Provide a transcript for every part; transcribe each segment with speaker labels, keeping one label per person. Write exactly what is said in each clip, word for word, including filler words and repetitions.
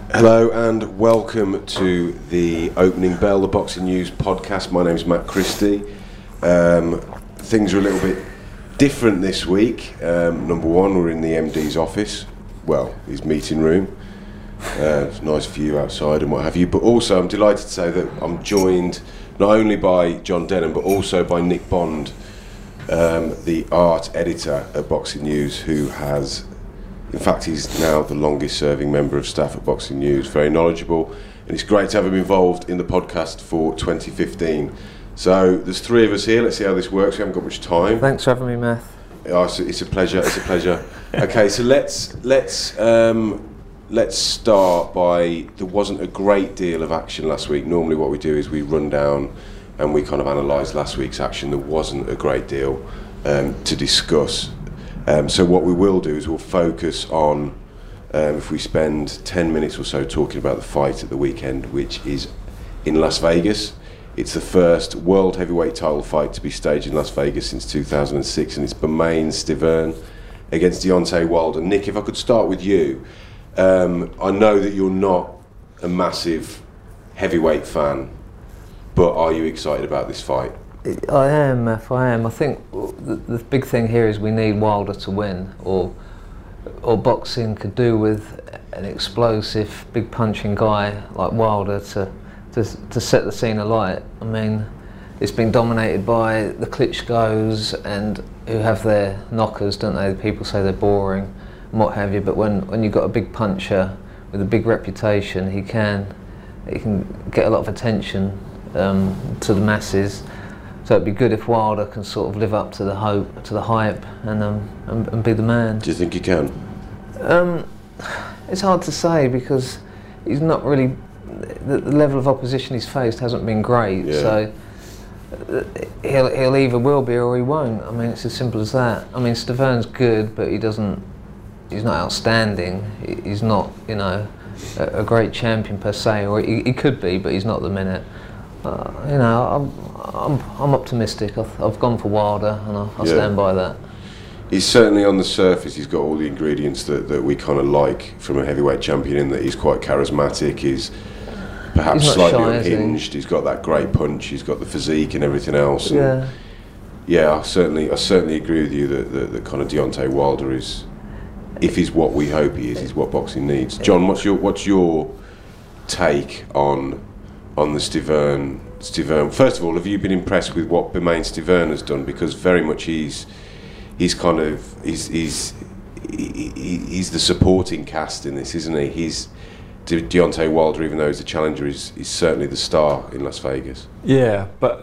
Speaker 1: Hello and welcome to the Opening Bell, the Boxing News podcast. My name is Matt Christie. Um, things are a little bit different this week. Um, number one, we're in the M D's office, well, his meeting room. Uh, it's a nice view outside and what have you, but also I'm delighted to say that I'm joined not only by John Denham but also by Nick Bond, um, the art editor at Boxing News, who has, in fact, he's now the longest serving member of staff at Boxing News, very knowledgeable, and it's great to have him involved in the podcast for twenty fifteen. So there's three of us here. Let's see how this works. We haven't got much time.
Speaker 2: Thanks for having me, Matt.
Speaker 1: Oh, it's, a, it's a pleasure. It's a pleasure. Okay, so let's let's um, let's start by, there wasn't a great deal of action last week. Normally, what we do is we run down and we kind of analyse last week's action. There wasn't a great deal um, to discuss. Um, so what we will do is we'll focus on, um, if we spend ten minutes or so talking about the fight at the weekend, which is in Las Vegas. It's the first world heavyweight title fight to be staged in Las Vegas since two thousand six, and it's Bermane Stiverne against Deontay Wilder. Nick, if I could start with you. Um, I know that you're not a massive heavyweight fan, but are you excited about this fight?
Speaker 2: I am, Matt, I am. I think the, the big thing here is we need Wilder to win, or or boxing could do with an explosive, big punching guy like Wilder to, to, to set the scene alight. I mean, it's been dominated by the Klitschko's, and who have their knockers, don't they? People say they're boring and what have you, but when, when you've got a big puncher with a big reputation, he can, he can get a lot of attention um, to the masses. So it'd be good if Wilder can sort of live up to the hope, to the hype, and um, and, and be the man.
Speaker 1: Do you think he can? Um,
Speaker 2: it's hard to say because he's not really. The, the level of opposition he's faced hasn't been great.
Speaker 1: Yeah.
Speaker 2: So uh, he'll he'll either will be or he won't. I mean, it's as simple as that. I mean, Stiverne's good, but he doesn't. He's not outstanding. He's not, you know, a, a great champion per se, or he, he could be, but he's not at the minute. Uh, you know, I'm, I'm, I'm optimistic. I've, I've gone for Wilder, and I'll, I'll
Speaker 1: yeah.
Speaker 2: stand by that.
Speaker 1: He's certainly, on the surface, he's got all the ingredients that, that we kind of like from a heavyweight champion, in that he's quite charismatic, he's perhaps
Speaker 2: he's
Speaker 1: slightly
Speaker 2: shy,
Speaker 1: unhinged, he? he's got that great punch, he's got the physique and everything else. And
Speaker 2: yeah.
Speaker 1: Yeah, I certainly, I certainly agree with you that, that, that kind of Deontay Wilder is, if he's what we hope he is, he's what boxing needs. John, what's your what's your take on on the Stiverne? Stiverne. First of all, have you been impressed with what Bermane Stiverne has done? Because very much he's he's kind of he's he's he, he's the supporting cast in this, isn't he? He's De- Deontay Wilder, even though he's the challenger, is is certainly the star in Las Vegas.
Speaker 3: Yeah, but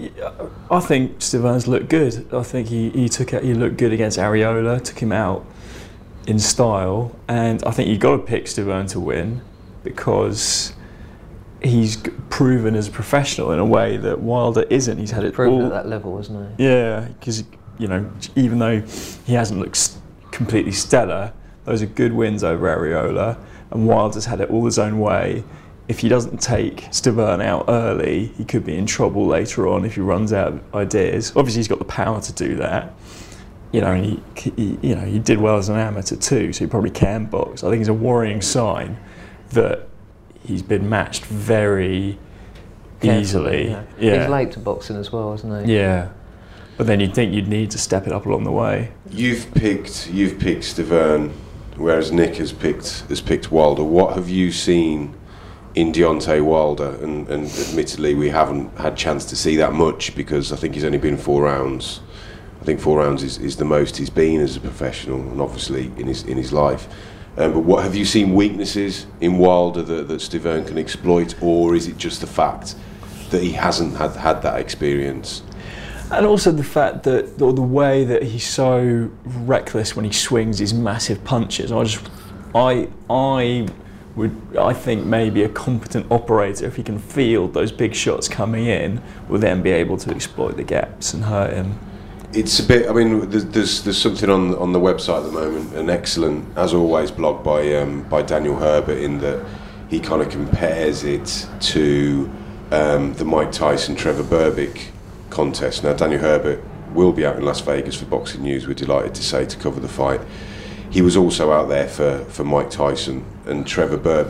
Speaker 3: I think Stiverne's looked good. I think he he took it, he looked good against Arreola, took him out in style, and I think you've got to pick Stiverne to win because he's proven as a professional in a way that Wilder isn't. He's had it
Speaker 2: proven
Speaker 3: all
Speaker 2: at that level, isn't he?
Speaker 3: Yeah, because, you know, even though he hasn't looked st- completely stellar, those are good wins over Arreola, and Wilder's had it all his own way. If he doesn't take Stiverne out early, he could be in trouble later on if he runs out of ideas. Obviously, he's got the power to do that. You know, and he, he, you know, he did well as an amateur too, so he probably can box. I think it's a worrying sign that he's been matched very
Speaker 2: Carefully,
Speaker 3: easily.
Speaker 2: Yeah.
Speaker 3: Yeah.
Speaker 2: He's late to boxing as well, isn't he?
Speaker 3: Yeah, but then you'd think you'd need to step it up along the way.
Speaker 1: You've picked you've picked Stiverne, whereas Nick has picked has picked Wilder. What have you seen in Deontay Wilder? And, and admittedly, we haven't had chance to see that much because I think he's only been four rounds. I think four rounds is, is the most he's been as a professional, and obviously in his in his life. Um, but what have you seen weaknesses in Wilder that, that Stiverne can exploit, or is it just the fact that he hasn't had had that experience?
Speaker 3: And also the fact that, or the way that he's so reckless when he swings his massive punches. I just, I, I would, I think maybe a competent operator, if he can field those big shots coming in, will then be able to exploit the gaps and hurt him.
Speaker 1: It's a bit. I mean, there's there's, there's something on on the website at the moment, an excellent, as always, blog by um, by Daniel Herbert, in that he kind of compares it to um, the Mike Tyson Trevor Berbick contest. Now, Daniel Herbert will be out in Las Vegas for Boxing News. We're delighted to say, to cover the fight. He was also out there for for Mike Tyson and Trevor Berbick.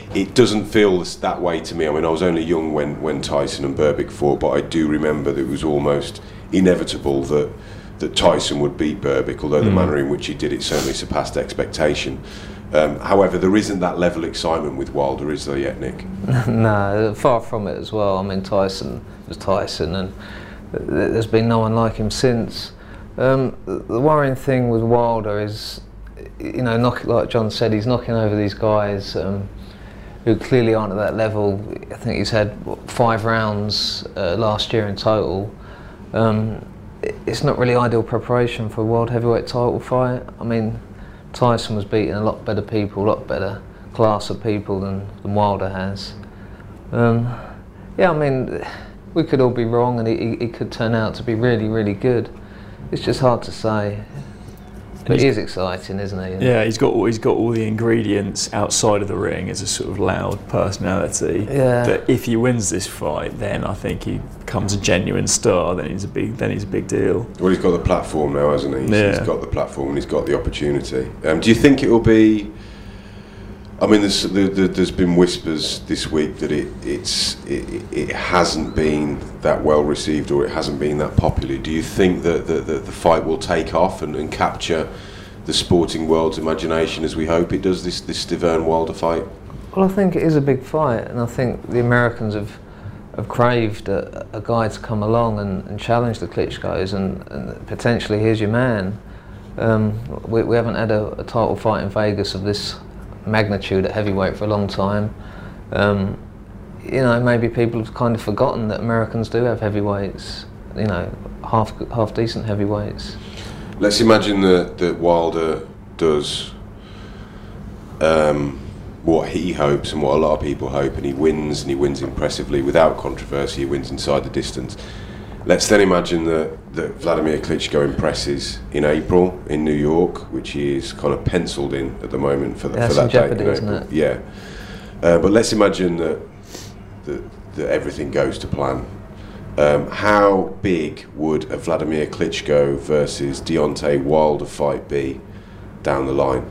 Speaker 1: it doesn't feel that way to me. I mean, I was only young when, when Tyson and Berbick fought, but I do remember that it was almost inevitable that that Tyson would beat Berbick, although mm. the manner in which he did it certainly surpassed expectation. Um, however, there isn't that level of excitement with Wilder, is there yet, Nick?
Speaker 2: No, far from it as well. I mean, Tyson was Tyson, and there's been no one like him since. Um, the worrying thing with Wilder is, you know, knock, like John said, he's knocking over these guys um, who clearly aren't at that level. I think he's had what, five rounds uh, last year in total. Um, it's not really ideal preparation for a world heavyweight title fight. I mean, Tyson was beating a lot better people, a lot better class of people than, than Wilder has. Um, yeah, I mean, we could all be wrong, and he, he could turn out to be really, really good. It's just hard to say. But he is exciting, isn't he?
Speaker 3: Yeah, he's got all, he's got all the ingredients outside of the ring as a sort of loud personality.
Speaker 2: Yeah.
Speaker 3: That if he wins this fight, then I think he becomes a genuine star. Then he's a big, then he's a big deal.
Speaker 1: Well, he's got the platform now, hasn't he? He's,
Speaker 3: yeah.
Speaker 1: he's got the platform and he's got the opportunity. Um, do you think it will be? I mean, there's the, the, there's been whispers this week that it it's it, it hasn't been that well received, or it hasn't been that popular. Do you think that the, the, the fight will take off and, and capture the sporting world's imagination as we hope it does, this this Stiverne Wilder fight?
Speaker 2: Well, I think it is a big fight, and I think the Americans have have craved a, a guy to come along and, and challenge the Klitschko's, and, and potentially here's your man. Um, we, we haven't had a, a title fight in Vegas of this magnitude at heavyweight for a long time. Um, you know, maybe people have kind of forgotten that Americans do have heavyweights. You know, half half decent heavyweights.
Speaker 1: Let's imagine that that Wilder does um, what he hopes and what a lot of people hope, and he wins, and he wins impressively without controversy. He wins inside the distance. Let's then imagine that, that Vladimir Klitschko impresses in April in New York, which he is kind of penciled in at the moment for, the,
Speaker 2: yeah,
Speaker 1: for that
Speaker 2: jeopardy,
Speaker 1: date in
Speaker 2: isn't
Speaker 1: April.
Speaker 2: it?
Speaker 1: Yeah, uh, but let's imagine that, that that everything goes to plan. Um, how big would a Vladimir Klitschko versus Deontay Wilder fight be down the line?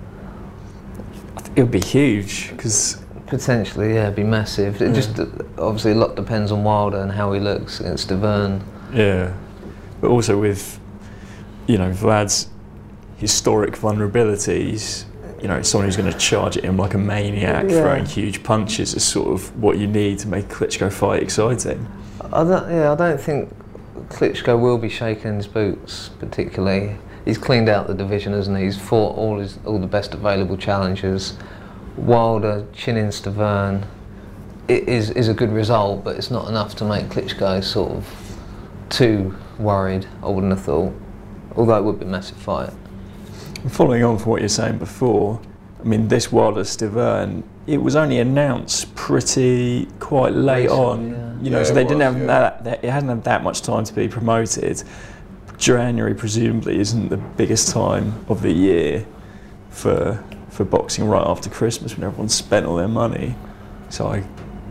Speaker 3: I think it would be huge, because
Speaker 2: potentially, yeah, it'd be massive. It
Speaker 3: yeah.
Speaker 2: just obviously a lot depends on Wilder and how he looks against Stiverne.
Speaker 3: Yeah, but also with, you know, Vlad's historic vulnerabilities. You know, someone who's going to charge at him like a maniac,
Speaker 2: yeah.
Speaker 3: throwing huge punches is sort of what you need to make a Klitschko fight exciting.
Speaker 2: I don't, yeah, I don't think Klitschko will be shaking his boots particularly. He's cleaned out the division, hasn't he? He's fought all his all the best available challengers. Wilder chinning Stiverne it is is a good result, but it's not enough to make Klitschko sort of too worried, I wouldn't have thought. Although it would be a massive fight.
Speaker 3: Following on from what you're saying before, I mean, this Wilder Stiverne, it was only announced pretty quite late
Speaker 2: Recent,
Speaker 3: on,
Speaker 2: yeah.
Speaker 3: you know,
Speaker 1: Yeah,
Speaker 3: so
Speaker 1: it
Speaker 3: they didn't
Speaker 1: was,
Speaker 3: have
Speaker 1: yeah.
Speaker 3: that, that. It hadn't had that much time to be promoted. January presumably isn't the biggest time of the year for for boxing, right after Christmas when everyone's spent all their money. So I,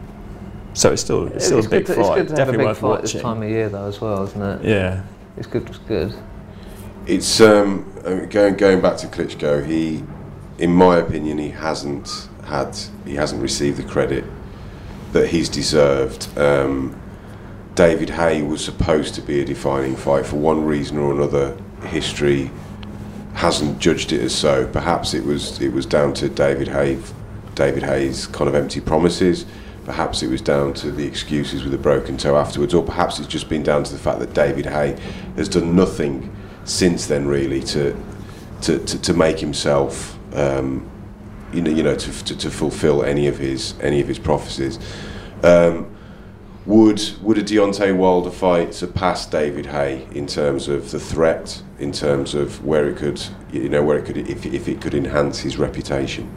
Speaker 3: so it's still it's still
Speaker 2: it's
Speaker 3: a big
Speaker 2: good to,
Speaker 3: fight.
Speaker 2: It's good to
Speaker 3: Definitely
Speaker 2: have a big
Speaker 3: worth
Speaker 2: fight this
Speaker 3: watching.
Speaker 2: time of year though as well, isn't it?
Speaker 3: Yeah.
Speaker 2: It's good. It's good.
Speaker 1: It's um, I mean, going going back to Klitschko. He, in my opinion, he hasn't had he hasn't received the credit that he's deserved. Um, David Haye was supposed to be a defining fight. For one reason or another, history hasn't judged it as so. Perhaps it was it was down to David Haye, David Haye's kind of empty promises. Perhaps it was down to the excuses with a broken toe afterwards, or perhaps it's just been down to the fact that David Haye has done nothing since then, really, to to, to, to make himself, um, you know, you know, to, to to fulfil any of his any of his prophecies. Um, Would would a Deontay Wilder fight surpass David Haye in terms of the threat, in terms of where it could, you know, where it could, if if it could enhance his reputation?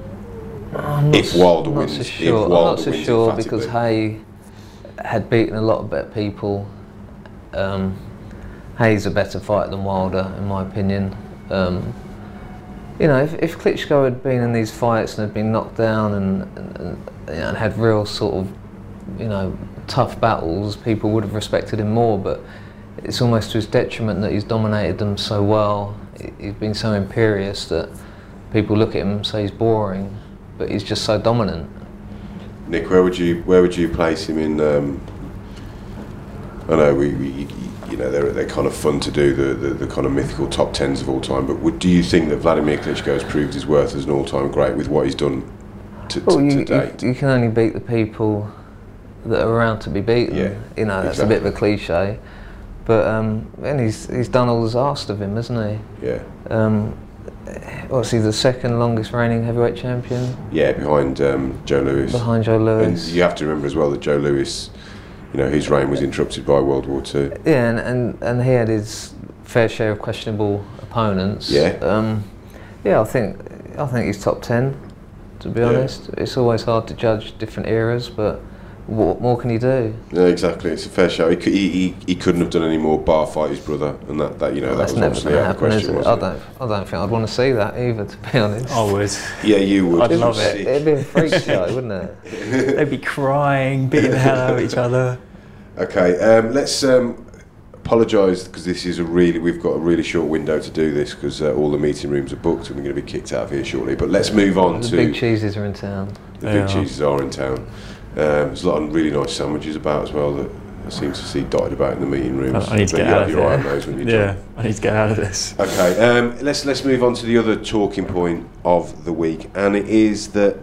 Speaker 2: I'm not
Speaker 1: If Wilder
Speaker 2: I'm not
Speaker 1: wins,
Speaker 2: so
Speaker 1: if
Speaker 2: sure. I'm
Speaker 1: Wilder
Speaker 2: not so
Speaker 1: wins
Speaker 2: sure
Speaker 1: emphatically.
Speaker 2: because Haye had beaten a lot of better people. Um, Haye's a better fighter than Wilder, in my opinion. Um, you know, if, if Klitschko had been in these fights and had been knocked down and, and, and, you know, and had real sort of, you know, tough battles, people would have respected him more, but it's almost to his detriment that he's dominated them so well. He's been so imperious that people look at him and say he's boring. but he's just so dominant.
Speaker 1: Nick, where would you where would you place him in? Um, I know we, we you know they're they're kind of fun to do the, the, the kind of mythical top tens of all time, but would, do you think that Vladimir Klitschko has proved his worth as an all-time great with what he's done to, to,
Speaker 2: well, you,
Speaker 1: to date?
Speaker 2: You, you can only beat the people that are around to be beaten.
Speaker 1: Yeah,
Speaker 2: you know, that's
Speaker 1: exactly.
Speaker 2: a bit of a cliche, but um, and he's he's done all that's asked of him, hasn't he?
Speaker 1: Yeah.
Speaker 2: Um, what's he, the second longest reigning heavyweight champion?
Speaker 1: Yeah, behind um, Joe Louis.
Speaker 2: Behind Joe Louis.
Speaker 1: And you have to remember as well that Joe Louis, you know, his reign was interrupted by World War Two.
Speaker 2: Yeah, and, and, and he had his fair share of questionable opponents.
Speaker 1: Yeah. Um,
Speaker 2: yeah, I think I think he's top ten. To be
Speaker 1: yeah.
Speaker 2: honest, it's always hard to judge different eras, but what more can you do?
Speaker 1: Yeah, exactly. It's a fair show. He, he, he, he couldn't have done any more bar fight his brother, and that, that you know
Speaker 2: Well,
Speaker 1: that
Speaker 2: that's
Speaker 1: was
Speaker 2: never
Speaker 1: obviously
Speaker 2: going to
Speaker 1: out of
Speaker 2: happen,
Speaker 1: the
Speaker 2: is
Speaker 1: question.
Speaker 2: it?
Speaker 1: Wasn't
Speaker 2: I don't. I don't think I'd want to see that either. To be honest.
Speaker 3: I would.
Speaker 1: it? Yeah, you would.
Speaker 3: I'd
Speaker 1: It
Speaker 3: love
Speaker 1: was
Speaker 3: it.
Speaker 1: sick.
Speaker 2: It'd be a freak show, wouldn't it?
Speaker 3: They'd be crying, beating the hell out of each other.
Speaker 1: Okay, um, let's um, apologise because this is a really we've got a really short window to do this because uh, all the meeting rooms are booked and we're going to be kicked out of here shortly. But let's move on
Speaker 2: The
Speaker 1: to
Speaker 2: big cheeses are in town.
Speaker 1: the
Speaker 3: They
Speaker 1: big
Speaker 3: are.
Speaker 1: cheeses are in town. Um, there's a lot of really nice sandwiches about as well that I seem to see dotted about in the meeting rooms.
Speaker 3: I need to
Speaker 1: But
Speaker 3: get
Speaker 1: you
Speaker 3: out
Speaker 1: have
Speaker 3: of
Speaker 1: your eye
Speaker 3: here.
Speaker 1: on those when you
Speaker 3: Yeah,
Speaker 1: jump.
Speaker 3: I need to get out of this.
Speaker 1: Okay, um, let's let's move on to the other talking point of the week, and it is that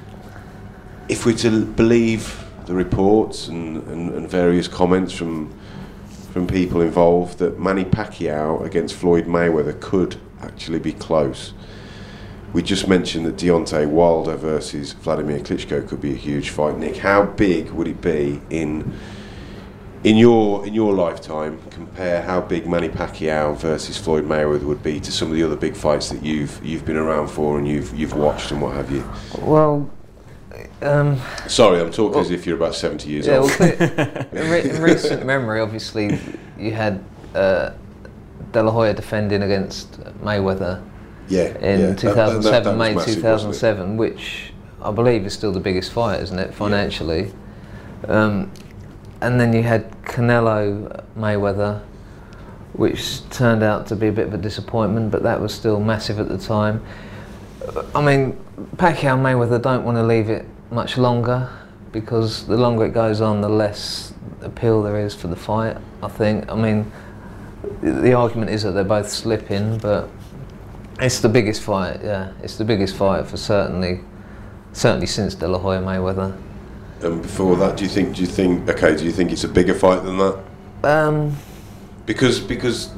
Speaker 1: if we're to believe the reports and, and, and various comments from from people involved, that Manny Pacquiao against Floyd Mayweather could actually be close. We just mentioned that Deontay Wilder versus Vladimir Klitschko could be a huge fight. Nick, how big would it be in in your in your lifetime? Compare how big Manny Pacquiao versus Floyd Mayweather would be to some of the other big fights that you've you've been around for and you've you've watched and what have you.
Speaker 2: Well, um,
Speaker 1: Sorry, I'm talking as if you're about seventy years
Speaker 2: yeah.
Speaker 1: old.
Speaker 2: Well, in, re- in recent memory, obviously, you had uh, De La Hoya defending against Mayweather.
Speaker 1: Yeah,
Speaker 2: in
Speaker 1: yeah.
Speaker 2: two thousand seven,
Speaker 1: That- that- that was
Speaker 2: May
Speaker 1: massive,
Speaker 2: two thousand
Speaker 1: wasn't
Speaker 2: seven, which I believe is still the biggest fight, isn't it, financially? Um, and then you had Canelo Mayweather, which turned out to be a bit of a disappointment, but that was still massive at the time. I mean, Pacquiao Mayweather don't want to leave it much longer, because the longer it goes on, the less appeal there is for the fight, I think. I mean, the, the argument is that they're both slipping, but it's the biggest fight, yeah. It's the biggest fight for certainly, certainly since De La Hoya Mayweather.
Speaker 1: And before that, do you think? Do you think? Okay, do you think it's a bigger fight than that?
Speaker 2: Um,
Speaker 1: Because because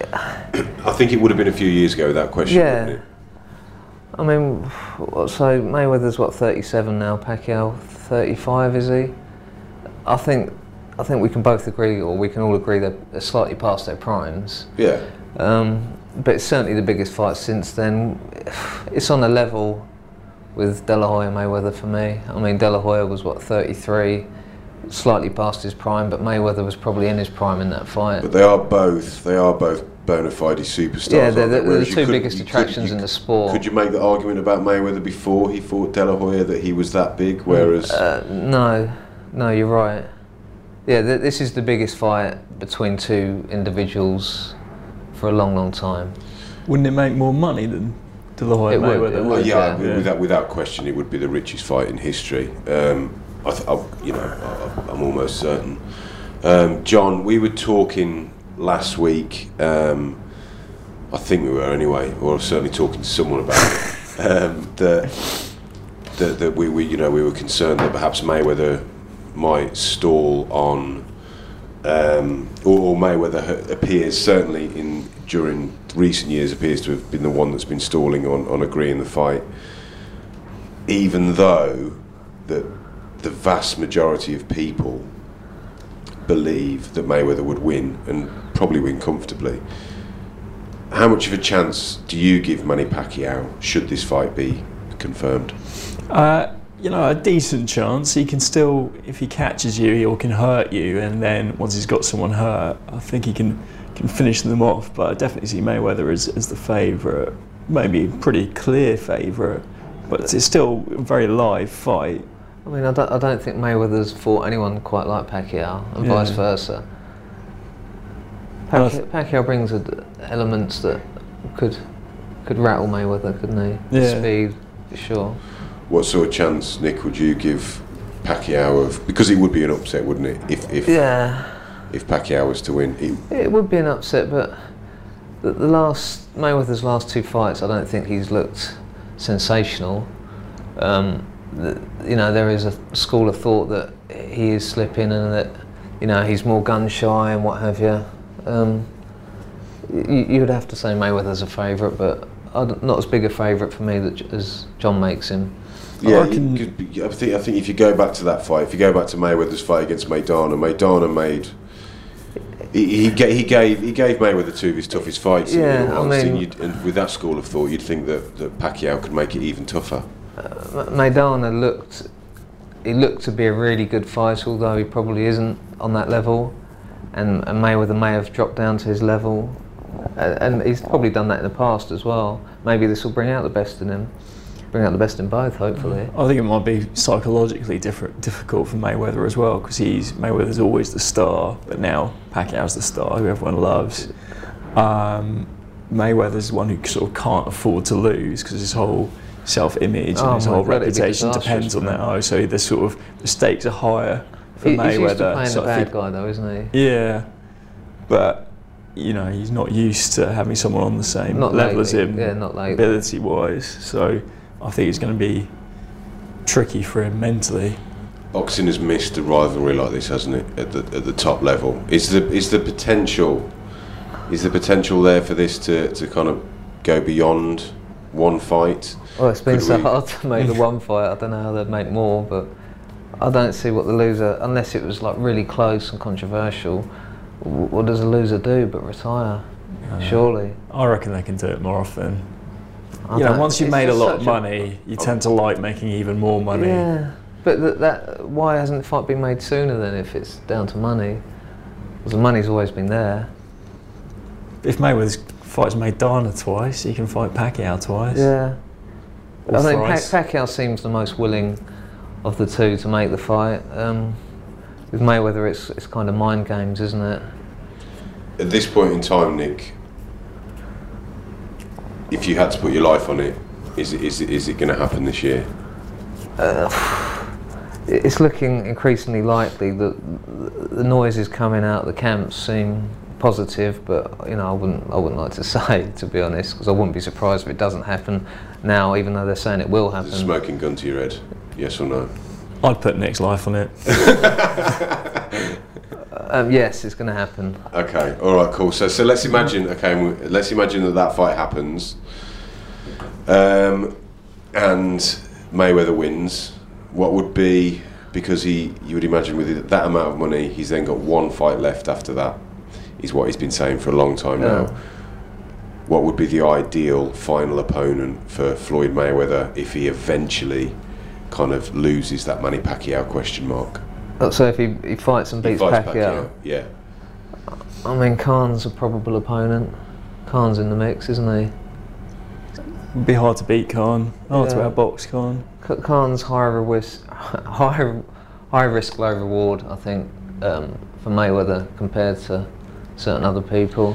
Speaker 1: I think it would have been a few years ago without question.
Speaker 2: Yeah.
Speaker 1: Wouldn't it?
Speaker 2: I mean, what- so Mayweather's what, thirty-seven now? Pacquiao thirty-five, is he? I think, I think we can both agree, or we can all agree, that they're slightly past their primes.
Speaker 1: Yeah.
Speaker 2: Um, but it's certainly the biggest fight since then. It's on a level with De La Hoya Mayweather for me. I mean, De La Hoya was what, thirty-three, slightly past his prime, but Mayweather was probably in his prime in that fight.
Speaker 1: But they are both. They are both bona fide superstars.
Speaker 2: Yeah, they're,
Speaker 1: aren't they?
Speaker 2: they're the
Speaker 1: Whereas you
Speaker 2: two
Speaker 1: couldn't-
Speaker 2: biggest
Speaker 1: you could-
Speaker 2: attractions
Speaker 1: you
Speaker 2: in the
Speaker 1: could-
Speaker 2: sport.
Speaker 1: Could you make the argument about Mayweather before he fought De La Hoya that he was that big? Whereas
Speaker 2: Uh, no, no, you're right. Yeah, th- this is the biggest fight between two individuals for a long, long time.
Speaker 3: Wouldn't it make more money than De La Hoya
Speaker 2: It would,
Speaker 3: Mayweather?
Speaker 2: it
Speaker 1: Oh,
Speaker 2: would.
Speaker 1: yeah,
Speaker 2: yeah.
Speaker 1: without without question, it would be the richest fight in history. Um, I, th- I, you know, I, I'm almost certain. Um, John, we were talking last week. Um, I think we were anyway, or certainly talking to someone about it. Um, that that, that we, we, you know, we were concerned that perhaps Mayweather might stall on, um, or, or Mayweather ha- appears certainly in during recent years appears to have been the one that's been stalling on, on agreeing the fight, even though that the vast majority of people believe that Mayweather would win and probably win comfortably. How much of a chance do you give Manny Pacquiao should this fight be confirmed?
Speaker 3: Uh, you know, a decent chance. He can still, if he catches you, he can hurt you, and then once he's got someone hurt, I think he can can finish them off. But I definitely see Mayweather as, as the favourite, maybe a pretty clear favourite, but it's still a very live fight.
Speaker 2: I mean, I don't, I don't think Mayweather's fought anyone quite like Pacquiao, and
Speaker 3: Yeah.
Speaker 2: vice versa.
Speaker 3: Well,
Speaker 2: Pacquiao, Pacquiao brings a, elements that could could rattle Mayweather, couldn't he?
Speaker 3: Yeah.
Speaker 2: Speed, for sure.
Speaker 1: What sort of chance, Nick, would you give Pacquiao of, because it would be an upset, wouldn't it? If if
Speaker 2: Yeah,
Speaker 1: if Pacquiao was to win, it,
Speaker 2: it would be an upset, but the, the last Mayweather's last two fights, I don't think he's looked sensational. Um, the, you know, there is a school of thought that he is slipping and that, you know, he's more gun shy and what have you. Um, you, you would have to say Mayweather's a favourite, but I'd, not as big a favourite for me that, as John makes him.
Speaker 1: yeah,
Speaker 3: I reckon-
Speaker 1: you could be, I think I think if you go back to that fight, if you go back to Mayweather's fight against Maidana, Maidana made. He, he, ga- he gave he gave Mayweather two of his toughest fights.
Speaker 2: Yeah,
Speaker 1: in all
Speaker 2: I
Speaker 1: honesty,
Speaker 2: mean-
Speaker 1: and, you'd, and with that school of thought, you'd think that, that Pacquiao could make it even tougher.
Speaker 2: Uh, Maidana looked, he looked to be a really good fighter, although he probably isn't on that level, and, and Mayweather may have dropped down to his level, uh, and he's probably done that in the past as well. Maybe this will bring out the best in him, bring out the best in both, hopefully.
Speaker 3: I think it might be psychologically different, difficult for Mayweather as well, because he's Mayweather's always the star, but now Pacquiao's the star who everyone loves. Um, Mayweather's the one who sort of can't afford to lose because his whole self-image
Speaker 2: Oh
Speaker 3: and his
Speaker 2: my
Speaker 3: whole
Speaker 2: God, it'd be
Speaker 3: reputation
Speaker 2: disastrous
Speaker 3: depends on
Speaker 2: for
Speaker 3: that.
Speaker 2: him.
Speaker 3: Oh, so the sort of the stakes are higher for
Speaker 2: He,
Speaker 3: Mayweather.
Speaker 2: he's used to playing
Speaker 3: so
Speaker 2: the
Speaker 3: I
Speaker 2: bad
Speaker 3: think-
Speaker 2: guy though, isn't he?
Speaker 3: Yeah, but you know he's not used to having someone on the same
Speaker 2: Not
Speaker 3: level as
Speaker 2: lately,
Speaker 3: him,
Speaker 2: yeah, not lately.
Speaker 3: ability-wise. So I think it's going to be tricky for him mentally.
Speaker 1: Boxing has missed a rivalry like this, hasn't it? At the at the top level, is the is the potential is the potential there for this to, to kind of go beyond one fight?
Speaker 2: Well, it's been
Speaker 1: Could
Speaker 2: so
Speaker 1: we-
Speaker 2: hard to make the one fight. I don't know how they'd make more, but I don't see what the loser, unless it was like really close and controversial. w- What does a loser do but retire?
Speaker 3: Uh,
Speaker 2: Surely.
Speaker 3: I reckon they can do it more often.
Speaker 2: I
Speaker 3: You know,
Speaker 2: don't-
Speaker 3: once you've
Speaker 2: it's
Speaker 3: made a
Speaker 2: just
Speaker 3: lot of
Speaker 2: such a-
Speaker 3: money, you tend to like making even more money.
Speaker 2: Yeah, but th- that why hasn't the fight been made sooner then? If it's down to money, because the money's always been there.
Speaker 3: If Mayweather's fights Maidana twice, he can fight Pacquiao twice.
Speaker 2: Yeah.
Speaker 3: Or
Speaker 2: I think
Speaker 3: thrice.
Speaker 2: Pac- Pacquiao seems the most willing of the two to make the fight. Um, with Mayweather, it's it's kind of mind games, isn't it?
Speaker 1: At this point in time, Nick, if you had to put your life on it, is it is it, is it going to happen this year?
Speaker 2: It's looking increasingly likely that the noises coming out of the camps seem positive, but you know I wouldn't I wouldn't like to say, to be honest, because I wouldn't be surprised if it doesn't happen now, even though they're saying it will happen.
Speaker 1: Is a smoking gun to your head? Yes or no?
Speaker 3: I'd put Nick's life on it.
Speaker 2: Um, yes, it's going to happen.
Speaker 1: Okay, all right, cool. So, so let's imagine. Okay, and we- let's imagine that that fight happens, um, and Mayweather wins. What would be, because he, you would imagine with that amount of money, he's then got one fight left after that. Is what he's been saying for a long time now.
Speaker 2: Yeah.
Speaker 1: What would be the ideal final opponent for Floyd Mayweather if he eventually kind of loses that Manny Pacquiao question mark?
Speaker 2: So if he, he fights and
Speaker 1: He
Speaker 2: beats
Speaker 1: fights
Speaker 2: Pacquiao,
Speaker 1: yeah.
Speaker 2: I mean Khan's a probable opponent. Khan's in the mix, isn't he?
Speaker 3: It'd be hard to beat Khan. Hard to
Speaker 2: Yeah.
Speaker 3: outbox Khan.
Speaker 2: K- Khan's high risk, high, high risk, low reward. I think um, for Mayweather compared to certain other people.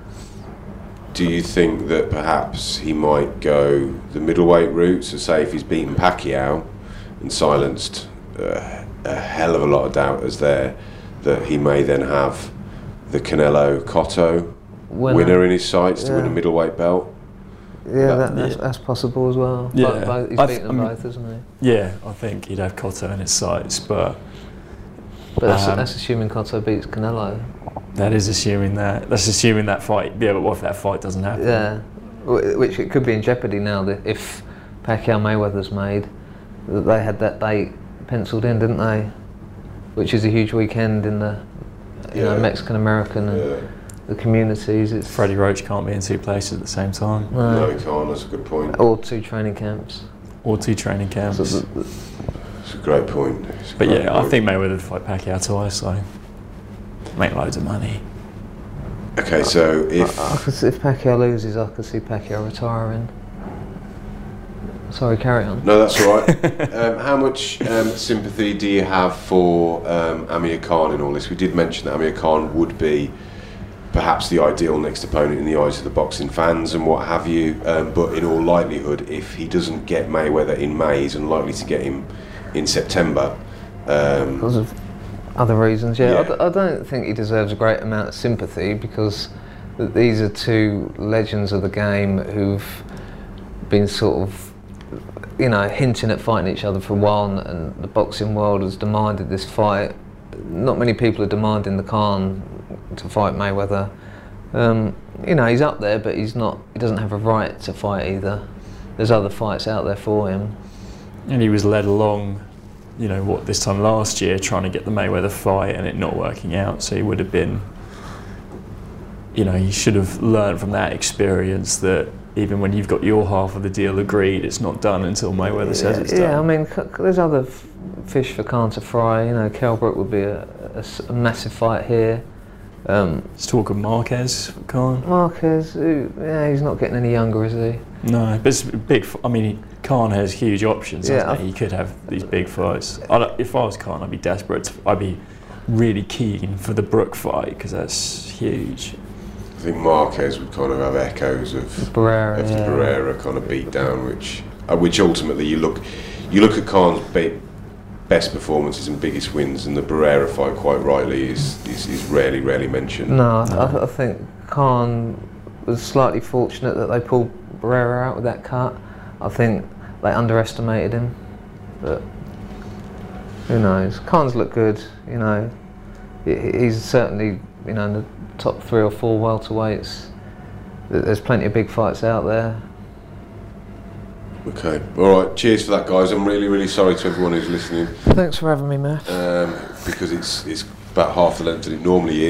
Speaker 1: Do you think that perhaps he might go the middleweight route? So say if he's beaten Pacquiao and silenced uh, a hell of a lot of doubters there, that he may then have the Canelo Cotto
Speaker 2: Winner.
Speaker 1: winner in his sights to win a
Speaker 2: Yeah.
Speaker 1: middleweight belt?
Speaker 2: Yeah, that, that's,
Speaker 3: yeah.
Speaker 2: that's possible as well.
Speaker 3: Yeah.
Speaker 2: But both, he's
Speaker 3: I th-
Speaker 2: beaten
Speaker 3: I
Speaker 2: them
Speaker 3: mean-
Speaker 2: both, isn't he?
Speaker 3: Yeah, I think he'd have Cotto in his sights, but
Speaker 2: But that's,
Speaker 3: Um,
Speaker 2: that's assuming Cotto beats Canelo.
Speaker 3: that is assuming that. That's assuming that fight. Yeah, but what if that fight doesn't happen?
Speaker 2: Yeah, Wh- which it could be in jeopardy now that if Pacquiao Mayweather's made, that they had that date penciled in, didn't they? Which is a huge weekend in the you know
Speaker 1: Yeah.
Speaker 2: Mexican American and
Speaker 1: Yeah.
Speaker 2: the communities. It's
Speaker 3: Freddie Roach can't be in two places at the same time,
Speaker 1: No,
Speaker 2: no,
Speaker 1: he can't. That's a good point.
Speaker 2: or two training camps.
Speaker 3: or two training camps.
Speaker 2: So the- the-
Speaker 1: It's a great point. It's a
Speaker 3: But
Speaker 1: great
Speaker 3: yeah, I
Speaker 1: point.
Speaker 3: think Mayweather would fight Pacquiao twice, so make loads of money.
Speaker 1: Okay, so if
Speaker 2: I, I could see if Pacquiao loses, I could see Pacquiao retiring. Sorry, carry on.
Speaker 1: no, that's all right. um, how much um, sympathy do you have for um, Amir Khan in all this? We did mention that Amir Khan would be perhaps the ideal next opponent in the eyes of the boxing fans and what have you. Um, but in all likelihood, if he doesn't get Mayweather in May, he's unlikely to get him in September. Um,
Speaker 2: because of other reasons, yeah.
Speaker 1: yeah.
Speaker 2: I, d- I don't think he deserves a great amount of sympathy, because th- these are two legends of the game who've been sort of, you know, hinting at fighting each other for a while, and, and the boxing world has demanded this fight. Not many people are demanding the Khan to fight Mayweather. Um, you know, he's up there, but he's not. He doesn't have a right to fight either. There's other fights out there for him.
Speaker 3: And he was led along, you know, what, this time last year, trying to get the Mayweather fight and it not working out. So he would have been, you know, he should have learned from that experience that even when you've got your half of the deal agreed, it's not done until Mayweather says
Speaker 2: yeah,
Speaker 3: it's
Speaker 2: yeah,
Speaker 3: done.
Speaker 2: I mean, c- there's other f- fish for Khan to fry. You know, Kell Brook would be a, a s- a massive fight here. Um,
Speaker 3: Let's talk of Marquez, Khan.
Speaker 2: Marquez, who, yeah, he's not getting any younger, is he?
Speaker 3: No, but it's a big. f- I mean, Khan has huge options.
Speaker 2: Yeah,
Speaker 3: Doesn't he? He could have these big fights. I don't- if I was Khan, I'd be desperate. To, I'd be really keen for the Brook fight because that's huge.
Speaker 1: I think Marquez would kind of have echoes of,
Speaker 2: Barrera,
Speaker 1: of the
Speaker 2: yeah.
Speaker 1: Barrera kind of beat down, which uh, which ultimately you look you look at Khan's be- best performances and biggest wins, and the Barrera fight, quite rightly, is is, is rarely rarely mentioned.
Speaker 2: No, I, I think Khan was slightly fortunate that they pulled Barrera out with that cut. I think they underestimated him, but who knows? Khan's looked good, you know. He, he's certainly, you know, in the top three or four welterweights. There's plenty of big fights out there.
Speaker 1: Okay, all right. Cheers for that, guys. I'm really really sorry to everyone who's listening,
Speaker 2: Thanks for having me, Matt.
Speaker 1: um, because it's it's about half the length that it normally is.